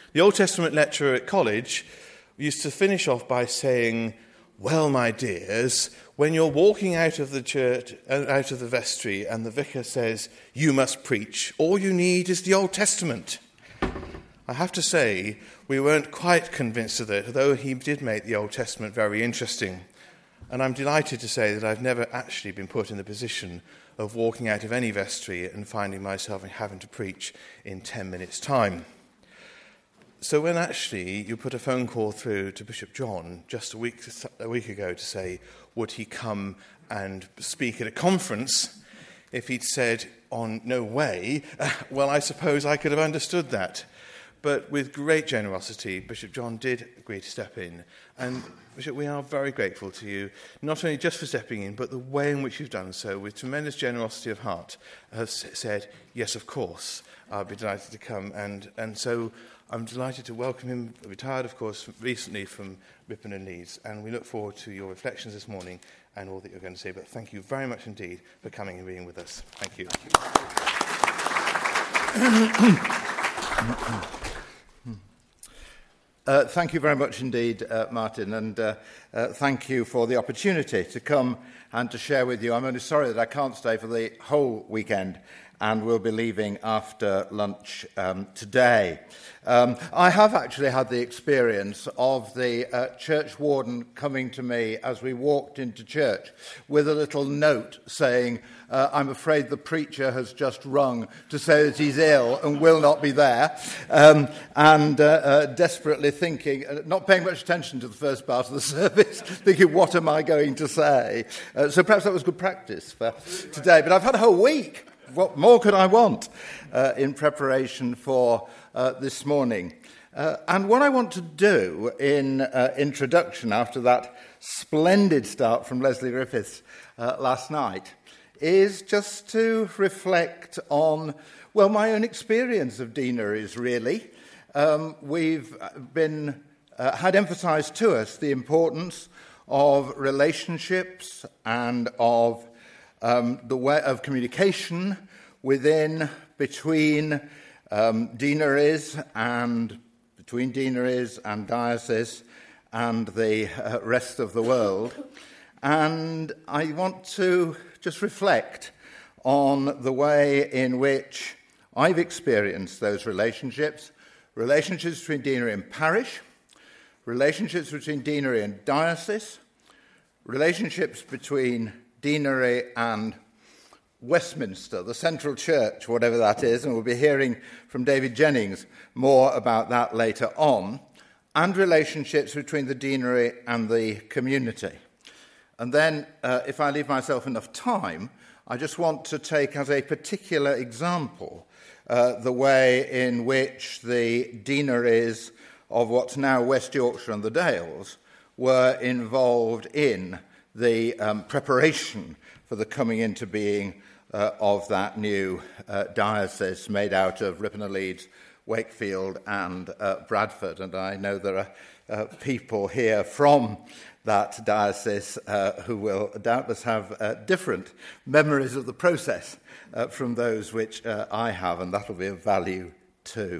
The Old Testament lecturer at college used to finish off by saying, "Well, my dears, when you're walking out of the church, out of the vestry, and the vicar says, 'You must preach,' all you need is the Old Testament." I have to say, we weren't quite convinced of it, though he did make the Old Testament very interesting. And I'm delighted to say that I've never actually been put in the position of walking out of any vestry and finding myself having to preach in 10 minutes' time. So when actually you put a phone call through to Bishop John just a week ago to say, would he come and speak at a conference, if he'd said, "On no way," well, I suppose I could have understood that. But with great generosity, Bishop John did agree to step in. And Bishop, we are very grateful to you, not only just for stepping in, but the way in which you've done so, with tremendous generosity of heart, has said, "Yes, of course, I'll be delighted to come." And so I'm delighted to welcome him, retired, of course, recently from Ripon and Leeds. And we look forward to your reflections this morning and all that you're going to say. But thank you very much indeed for coming and being with us. Thank you. Thank you very much indeed, Martin, and thank you for the opportunity to come and to share with you. I'm only sorry that I can't stay for the whole weekend, and we'll be leaving after lunch today. I have actually had the experience of the church warden coming to me as we walked into church with a little note saying, "I'm afraid the preacher has just rung to say that he's ill and will not be there," and desperately thinking, not paying much attention to the first part of the service, thinking, what am I going to say? So perhaps that was good practice for today. But I've had a whole week. What more could I want in preparation for this morning? And what I want to do in introduction after that splendid start from Leslie Griffiths last night is just to reflect on, well, my own experience of deaneries, really. We've been had emphasised to us the importance of relationships and of the way of communication within, between deaneries and between deaneries and diocese and the rest of the world. And I want to just reflect on the way in which I've experienced those relationships between deanery and parish, relationships between deanery and diocese, relationships between deanery and Westminster, the central church, whatever that is, and we'll be hearing from David Jennings more about that later on, and relationships between the deanery and the community. And then, if I leave myself enough time, I just want to take as a particular example the way in which the deaneries of what's now West Yorkshire and the Dales were involved in the preparation for the coming into being of that new diocese made out of Ripon and Leeds, Wakefield and Bradford. And I know there are people here from that diocese who will doubtless have different memories of the process from those which I have, and that'll be of value too.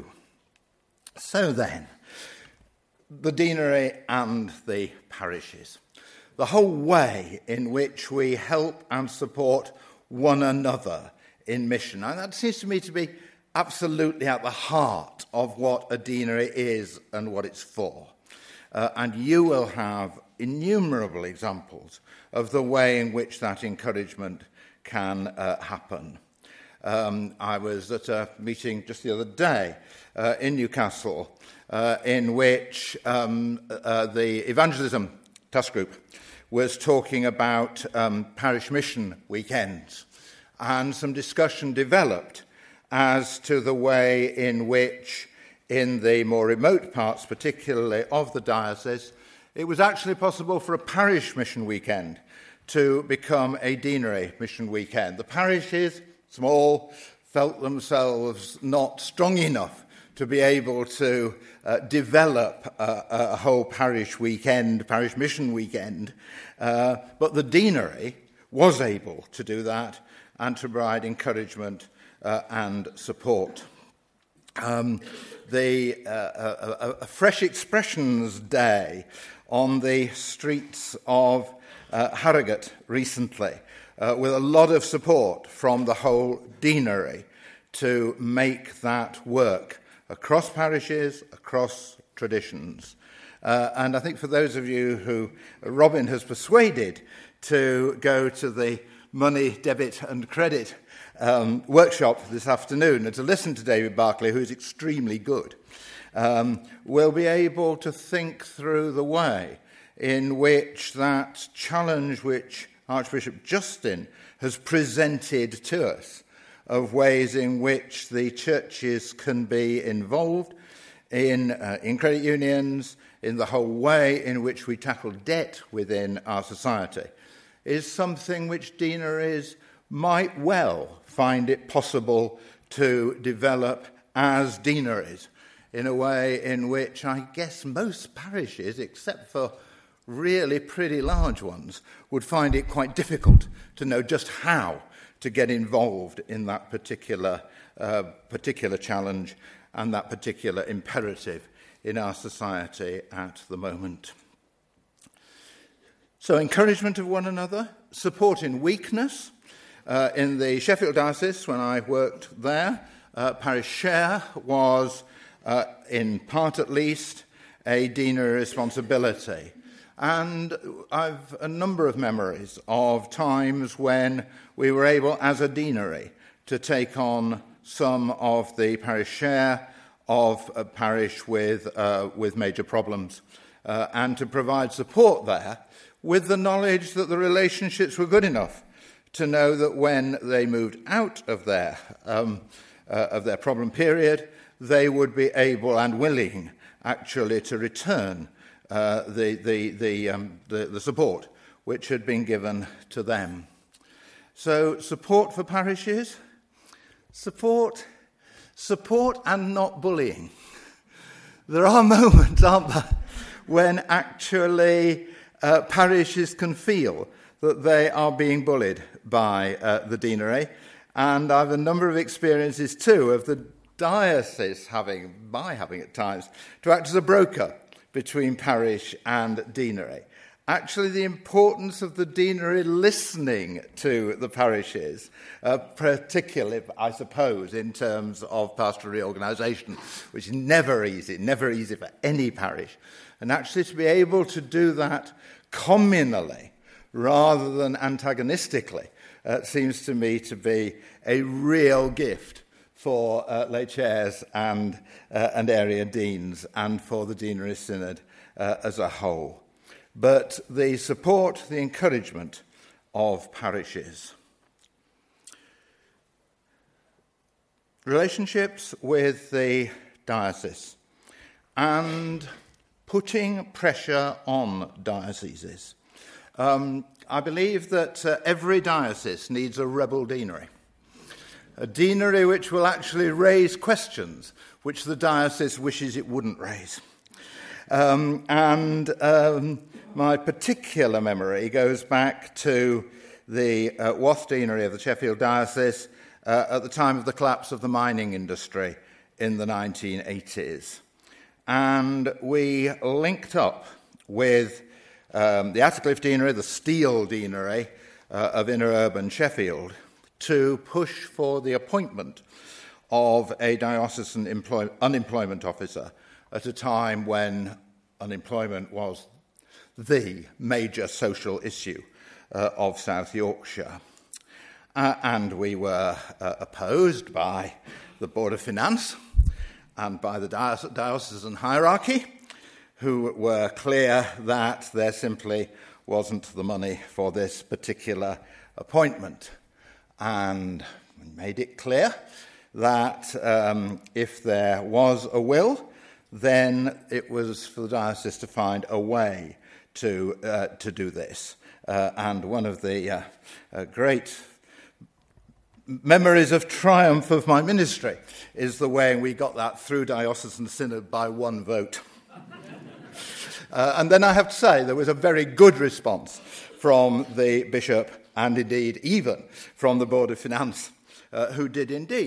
So then, the deanery and the parishes. The whole way in which we help and support one another in mission. And that seems to me to be absolutely at the heart of what a deanery is and what it's for. And you will have innumerable examples of the way in which that encouragement can happen. I was at a meeting just the other day in Newcastle in which the evangelism task group was talking about parish mission weekends, and some discussion developed as to the way in which, in the more remote parts, particularly of the diocese, it was actually possible for a parish mission weekend to become a deanery mission weekend. The parishes, small, felt themselves not strong enough to be able to develop a whole parish weekend, parish mission weekend, but the deanery was able to do that and to provide encouragement and support. a Fresh Expressions Day on the streets of Harrogate recently, with a lot of support from the whole deanery to make that work across parishes, across traditions. And I think for those of you who Robin has persuaded to go to the money, debit and credit workshop this afternoon and to listen to David Barclay, who is extremely good, will be able to think through the way in which that challenge which Archbishop Justin has presented to us of ways in which the churches can be involved in credit unions, in the whole way in which we tackle debt within our society, is something which deaneries might well find it possible to develop as deaneries, in a way in which I guess most parishes, except for really pretty large ones, would find it quite difficult to know just how to get involved in that particular challenge and that particular imperative in our society at the moment. So encouragement of one another, support in weakness. In the Sheffield Diocese, when I worked there, parish share was, in part at least, a deanery responsibility. And I've a number of memories of times when we were able, as a deanery, to take on some of the parish share of a parish with major problems, and to provide support there with the knowledge that the relationships were good enough to know that when they moved out of their problem period, they would be able and willing actually to return the support which had been given to them. So support for parishes, support and not bullying. There are moments, aren't there, when actually parishes can feel that they are being bullied by the deanery. And I have a number of experiences too of the diocese having at times to act as a broker between parish and deanery. Actually, the importance of the deanery listening to the parishes, particularly, I suppose, in terms of pastoral reorganisation, which is never easy for any parish. And actually to be able to do that communally rather than antagonistically seems to me to be a real gift for lay chairs and area deans and for the deanery synod as a whole. But the support, the encouragement of parishes. Relationships with the diocese and putting pressure on dioceses. I believe that every diocese needs a rebel deanery. A deanery which will actually raise questions which the diocese wishes it wouldn't raise. My particular memory goes back to the Wath Deanery of the Sheffield Diocese at the time of the collapse of the mining industry in the 1980s. And we linked up with the Attercliffe Deanery, the Steel Deanery of Inner Urban Sheffield, to push for the appointment of a diocesan unemployment officer at a time when unemployment was the major social issue of South Yorkshire. And we were opposed by the Board of Finance and by the diocesan hierarchy, who were clear that there simply wasn't the money for this particular appointment. And we made it clear that if there was a will, then it was for the diocese to find a way to do this. And one of the great memories of triumph of my ministry is the way we got that through diocesan synod by one vote. And then I have to say there was a very good response from the bishop and indeed even from the Board of Finance, who did indeed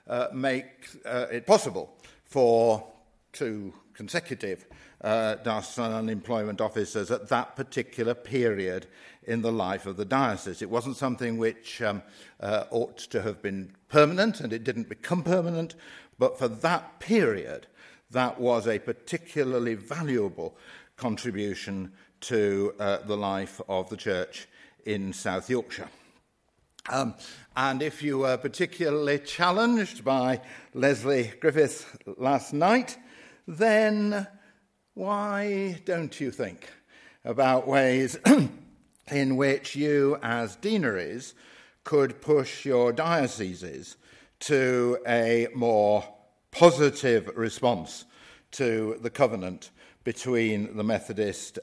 make it possible for 2 consecutive diocesan unemployment officers at that particular period in the life of the diocese. It wasn't something which ought to have been permanent, and it didn't become permanent, but for that period, that was a particularly valuable contribution to the life of the church in South Yorkshire. And if you were particularly challenged by Leslie Griffith last night, then why don't you think about ways in which you, as deaneries, could push your dioceses to a more positive response to the covenant between the Methodist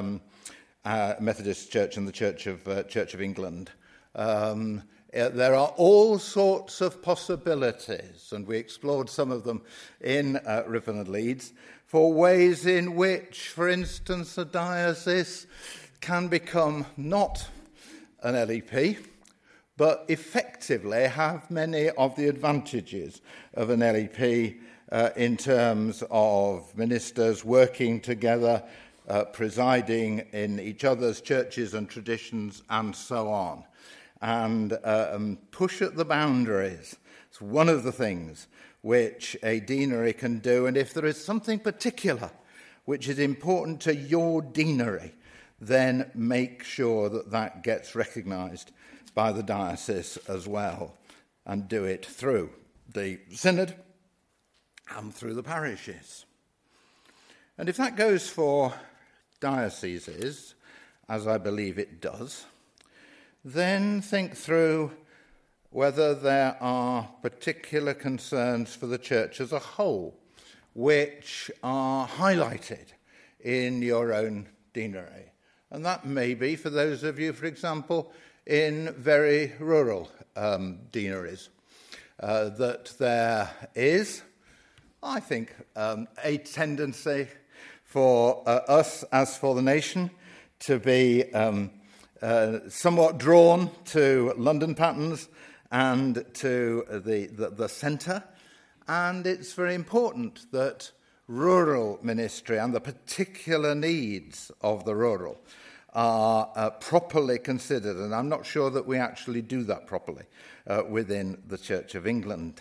Church and the Church of England? There are all sorts of possibilities, and we explored some of them in Ripon and Leeds, for ways in which, for instance, a diocese can become not an LEP, but effectively have many of the advantages of an LEP in terms of ministers working together, presiding in each other's churches and traditions, and so on. And push at the boundaries. It's one of the things which a deanery can do. And if there is something particular which is important to your deanery, then make sure that that gets recognised by the diocese as well, and do it through the synod and through the parishes. And if that goes for dioceses, as I believe it does, then think through whether there are particular concerns for the church as a whole which are highlighted in your own deanery. And that may be for those of you, for example, in very rural deaneries, that there is, I think, a tendency for us, as for the nation, to be somewhat drawn to London patterns and to the centre. And it's very important that rural ministry and the particular needs of the rural are properly considered. And I'm not sure that we actually do that properly within the Church of England.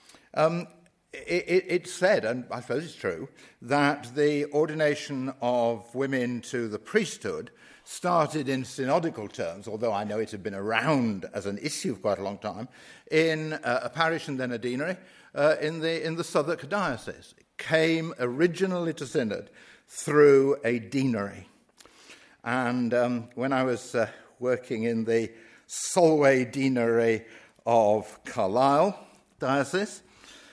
It's said, and I suppose it's true, that the ordination of women to the priesthood started in synodical terms, although I know it had been around as an issue for quite a long time, in a parish and then a deanery in the Southwark diocese. It came originally to synod through a deanery. And when I was working in the Solway deanery of Carlisle diocese,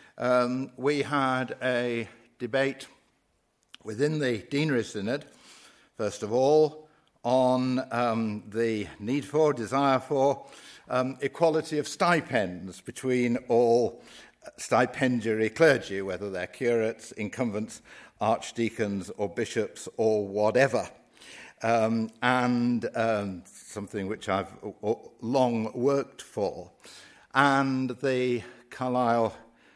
we had a debate within the deanery synod, first of all, on the need for, desire for, equality of stipends between all stipendiary clergy, whether they're curates, incumbents, archdeacons, or bishops, or whatever. And something which I've long worked for. And the Carlisle,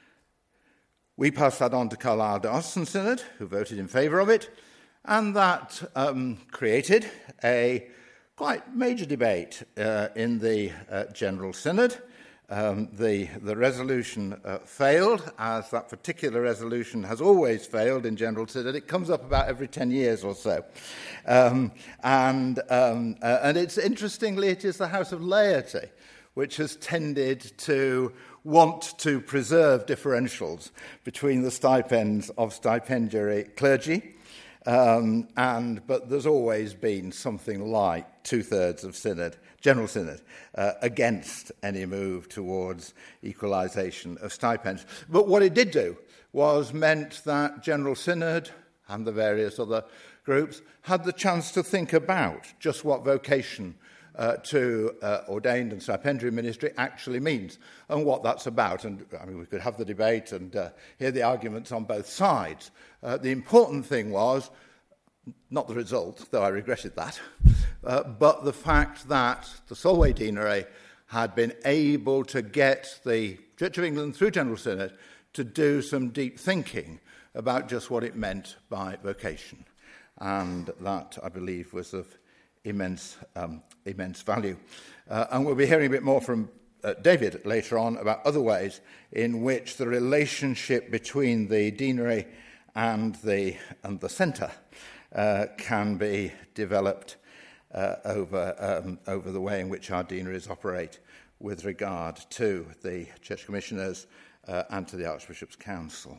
we passed that on to Carlisle Diocesan Synod, who voted in favour of it, and that created a quite major debate in the General Synod. The resolution failed, as that particular resolution has always failed in General Synod. It comes up about every 10 years or so. And it's interestingly, it is the House of Laity which has tended to want to preserve differentials between the stipends of stipendiary clergy. But there's always been something like 2/3 of synod, General Synod, against any move towards equalisation of stipends. But what it did do was meant that General Synod and the various other groups had the chance to think about just what vocation to ordained and stipendiary ministry actually means and what that's about. And I mean, we could have the debate and hear the arguments on both sides. The important thing was not the result, though I regretted that, but the fact that the Solway Deanery had been able to get the Church of England through General Synod to do some deep thinking about just what it meant by vocation. And that, I believe, was of immense value. And we'll be hearing a bit more from David later on about other ways in which the relationship between the deanery and the centre can be developed over the way in which our deaneries operate with regard to the Church Commissioners and to the Archbishop's Council.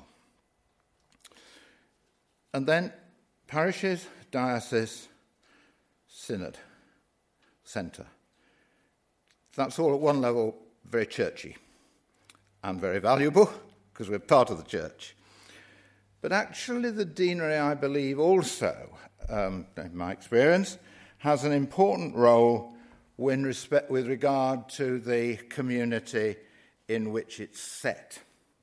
And then parishes, diocese, synod, centre. That's all at one level very churchy and very valuable because we're part of the church. But actually the deanery, I believe, also, in my experience, has an important role with regard to the community in which it's set.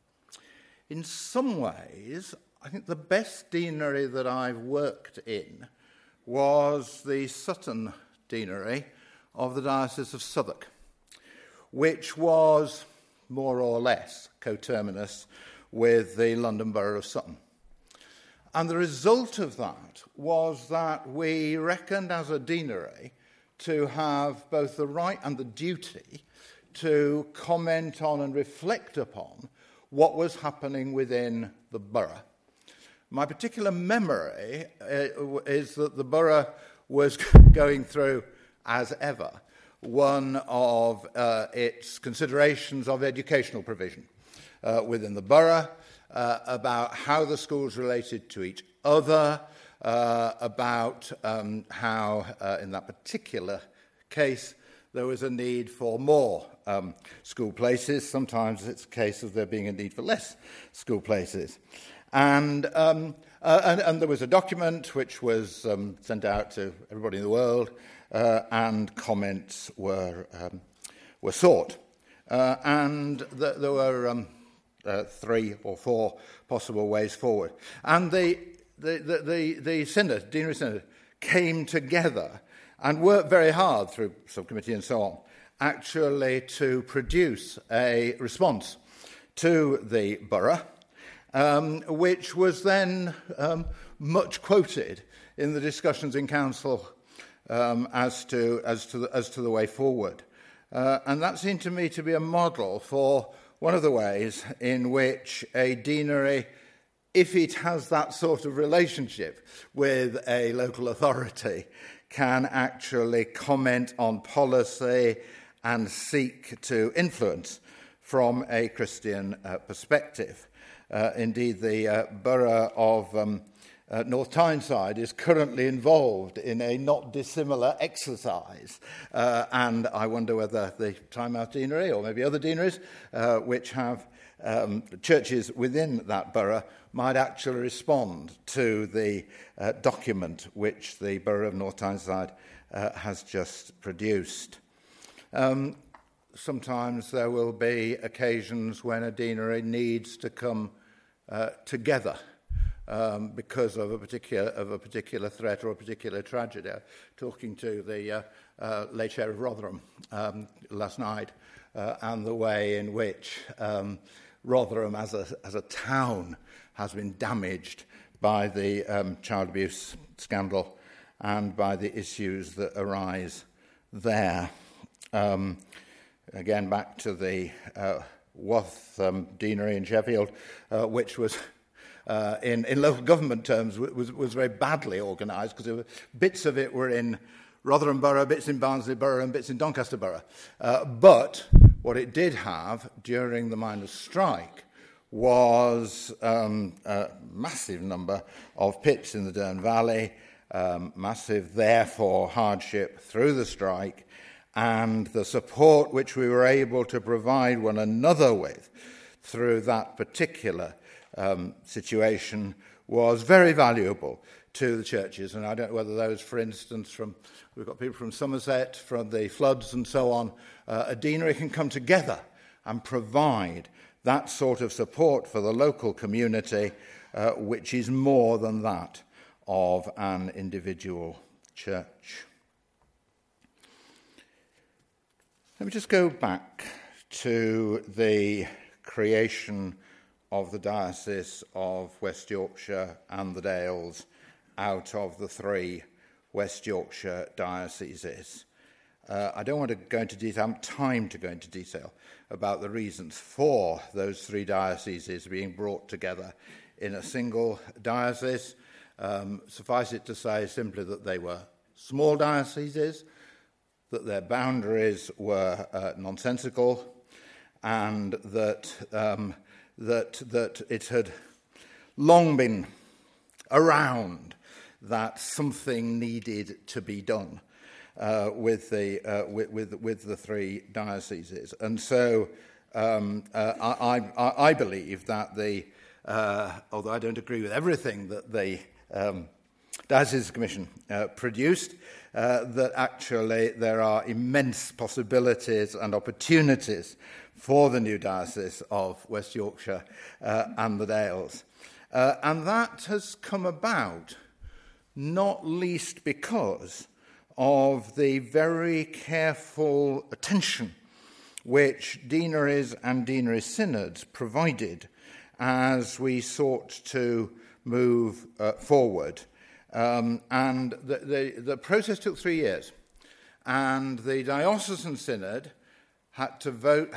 In some ways, I think the best deanery that I've worked in was the Sutton deanery of the Diocese of Southwark, which was more or less coterminous with the London Borough of Sutton. And the result of that was that we reckoned as a deanery to have both the right and the duty to comment on and reflect upon what was happening within the borough. My particular memory is that the borough was going through, as ever, one of its considerations of educational provision within the borough, about how the schools related to each other, about how, in that particular case, there was a need for more school places. Sometimes it's a case of there being a need for less school places. And there was a document which was sent out to everybody in the world, and comments were sought. And there were 3 or 4 possible ways forward. And the synod, deanery synod, came together and worked very hard through subcommittee and so on, actually to produce a response to the borough, which was then much quoted in the discussions in council as to the way forward. And that seemed to me to be a model for one of the ways in which a deanery, if it has that sort of relationship with a local authority, can actually comment on policy and seek to influence from a Christian perspective. Indeed, the borough of North Tyneside is currently involved in a not dissimilar exercise, and I wonder whether the Tynemouth Deanery or maybe other deaneries which have churches within that borough might actually respond to the document which the borough of North Tyneside has just produced. Sometimes there will be occasions when a deanery needs to come together because of a particular threat or a particular tragedy. Talking to the late Sheriff of Rotherham last night, and the way in which Rotherham as a town has been damaged by the child abuse scandal and by the issues that arise there. Again, back to the Wath Deanery in Sheffield, which was, in local government terms, was very badly organised, because bits of it were in Rotherham Borough, bits in Barnsley Borough, and bits in Doncaster Borough. But what it did have during the miners' strike was a massive number of pits in the Dearne Valley, massive, therefore, hardship through the strike, and the support which we were able to provide one another with through that particular situation was very valuable to the churches. And I don't know whether those, for instance, we've got people from Somerset, from the floods and so on, a deanery can come together and provide that sort of support for the local community, which is more than that of an individual church. Let me just go back to the creation of the Diocese of West Yorkshire and the Dales out of the 3 West Yorkshire dioceses. I don't want to go into detail, I haven't time to go into detail about the reasons for those 3 dioceses being brought together in a single diocese. Suffice it to say simply that they were small dioceses, that their boundaries were nonsensical, and that it had long been around that something needed to be done with the 3 dioceses. And so I believe that although I don't agree with everything that the Diocese Commission produced, that actually there are immense possibilities and opportunities for the new Diocese of West Yorkshire and the Dales. And that has come about not least because of the very careful attention which deaneries and deanery synods provided as we sought to move forward. And the process took 3 years, and the diocesan synod had to vote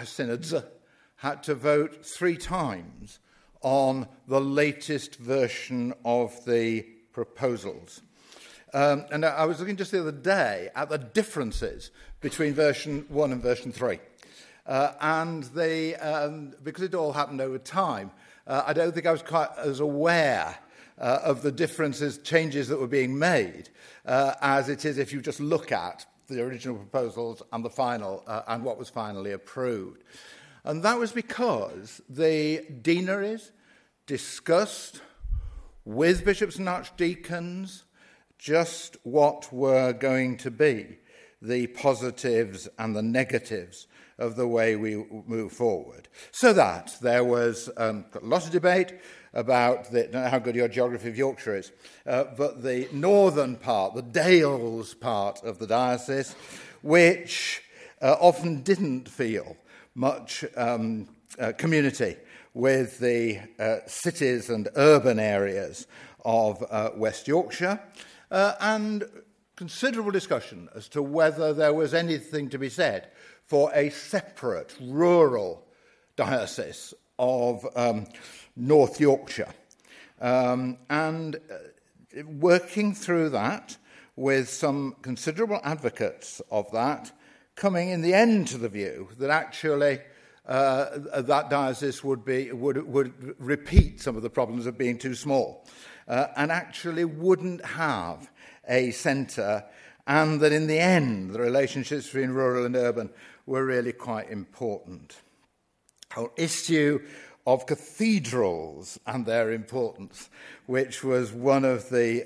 3 times on the latest version of the proposals. And I was looking just the other day at the differences between version 1 and version 3. And because it all happened over time, I don't think I was quite as aware of the differences, changes that were being made, as it is if you just look at the original proposals and the final, and what was finally approved. And that was because the deaneries discussed with bishops and archdeacons just what were going to be the positives and the negatives of the way we move forward. So that there was a lot of debate about how good your geography of Yorkshire is, but the northern part, the Dales part of the diocese, which often didn't feel much community with the cities and urban areas of West Yorkshire, and considerable discussion as to whether there was anything to be said for a separate rural diocese of North Yorkshire. And working through that with some considerable advocates of that, coming in the end to the view that actually that diocese would repeat some of the problems of being too small, and actually wouldn't have a centre, and that in the end the relationships between rural and urban were really quite important. The whole issue of cathedrals and their importance, which was one of the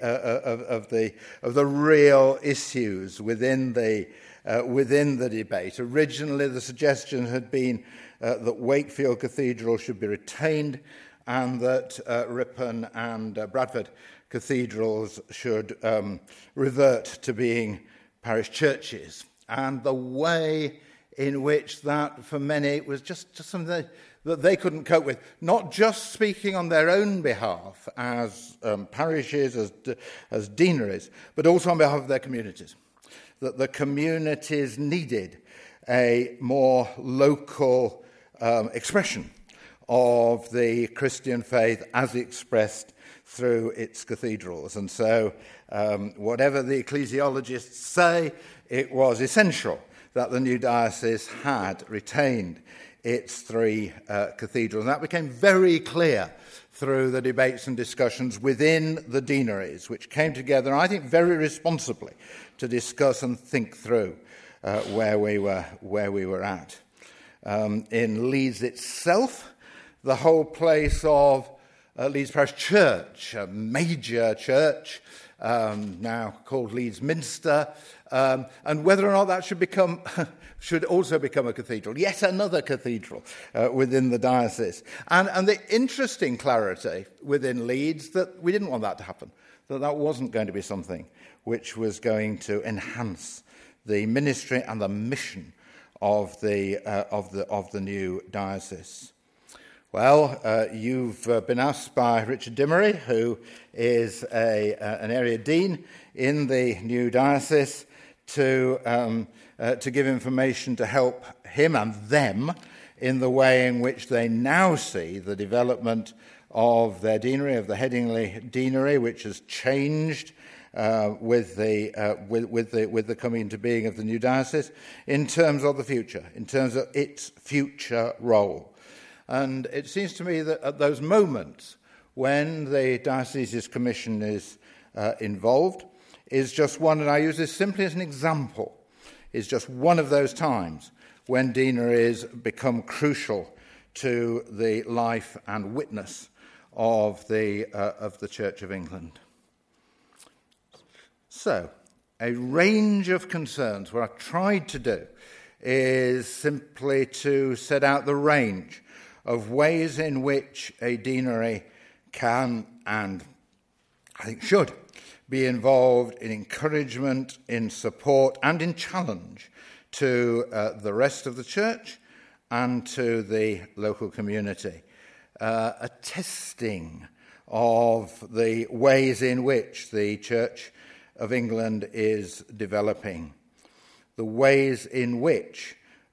real issues within the debate. Originally, the suggestion had been that Wakefield Cathedral should be retained, and that Ripon and Bradford cathedrals should revert to being parish churches. And the way in which that, for many, was just something that they couldn't cope with, not just speaking on their own behalf as parishes, as deaneries, but also on behalf of their communities. That the communities needed a more local expression of the Christian faith as expressed through its cathedrals. And so, whatever the ecclesiologists say, it was essential that the new diocese had retained its 3 cathedrals. And that became very clear through the debates and discussions within the deaneries, which came together, I think, very responsibly to discuss and think through where we were at. In Leeds itself, the whole place of Leeds Parish Church, a major church, now called Leeds Minster, and whether or not that should also become a cathedral, yet another cathedral within the diocese. And the interesting clarity within Leeds that we didn't want that to happen, that wasn't going to be something which was going to enhance the ministry and the mission of the new diocese. Well, you've been asked by Richard Dimery, who is an area dean in the new diocese, to give information to help him and them in the way in which they now see the development of their deanery, of the Headingley Deanery, which has changed with the coming into being of the new diocese, in terms of the future, in terms of its future role. And it seems to me that at those moments when the Dioceses Commission is involved, is just one, and I use this simply as an example, is just one of those times when deaneries become crucial to the life and witness of the Church of England. So, a range of concerns. What I've tried to do is simply to set out the range of ways in which a deanery can, and I think should, be involved in encouragement, in support, and in challenge to the rest of the church and to the local community. A testing of the ways in which the Church of England is developing, the ways in which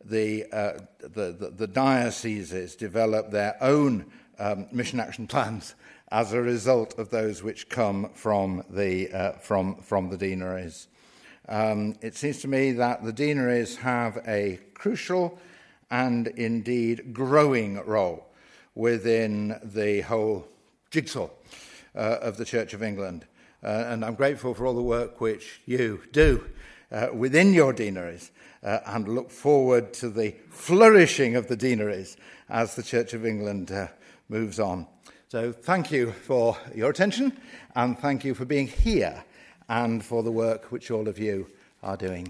the dioceses develop their own mission action plans as a result of those which come from the deaneries. It seems to me that the deaneries have a crucial and indeed growing role within the whole jigsaw of the Church of England. And I'm grateful for all the work which you do within your deaneries, and look forward to the flourishing of the deaneries as the Church of England moves on. So thank you for your attention, and thank you for being here and for the work which all of you are doing.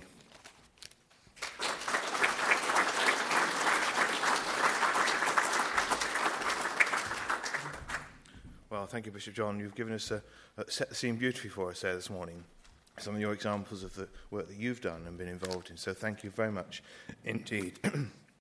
Well, thank you, Bishop John. You've given us set the scene beautifully for us there this morning. Some of your examples of the work that you've done and been involved in. So thank you very much indeed.